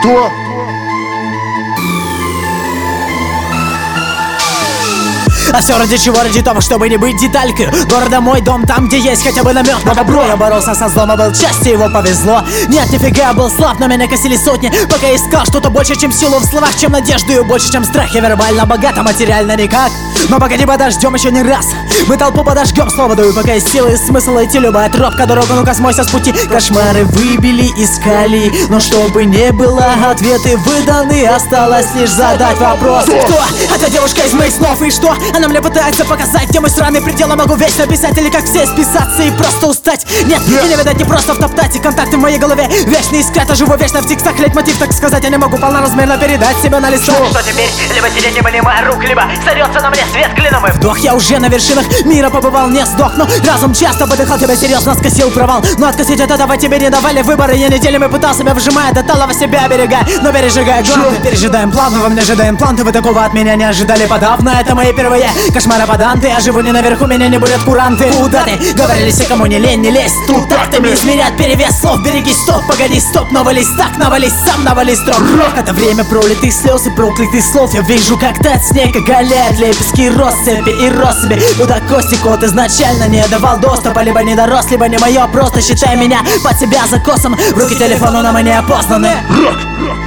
Что? А все ради чего? Ради того, чтобы не быть деталькой города, мой дом, там, где есть хотя бы намек на добро. Я боролся со злом, а был счастье, его повезло. Нет, нифига, я был слаб, на меня косили сотни, пока искал что-то больше, чем силу в словах, чем надежду, и больше, чем страх. Я вербально богат, а материально никак. Но погоди, подождем еще не раз. Мы толпу подожгем, слово даю, пока есть силы и смысл идти. Любая тропка, дорога, ну-ка смойся с пути. Кошмары выбили, искали, но чтобы не было, ответы выданы. Осталось лишь задать вопрос: кто? Эта девушка из моих снов, и что? Она мне пытается показать, где мой сраный предел. Я могу вечно писать или как все списаться и просто устать. Нет, и не видать, не просто втоптать. И контакты в моей голове вечно искать. А живу вечно в текстах, лейтмотив, так сказать. Я не могу полноразмерно передать себя на листок. Что теперь? Либо сидеть, не понимая рук, либо сорется на мне свет клином и вдох. Я уже на вершинах мира побывал, не сдох. Но разум часто подыхал, тебя серьезно скосил провал. Но откосить от этого тебе не давали выборы. Я неделями пытался себя вжимая, до талого себя оберегая, но пережигая главное. Пережидаем плавно, во мне ожидаем план. Вы такого от меня не ожидали подавно. Это мои первые кошмары поданты. Я живу не наверху, меня не будут куранты. Куда ты? Говорили все, кому не лень, не лезь. Тут тактами измерят перевес слов. Береги, стоп, погоди, стоп. Навались так, навались сам, навались строк. Это время пролитых слез и проклятых слов. Я вижу, как тает снег, оголяет лепестки россыпи и россыпи. Куда кости кот изначально не давал доступа. Либо не дорос, либо не мое. Просто считай меня под себя закосом. В руки телефону, но мы не опознаны. Рок!